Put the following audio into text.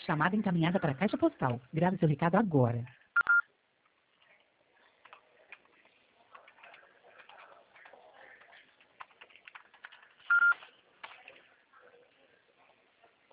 Chamada encaminhada para a caixa postal. Grave seu recado agora.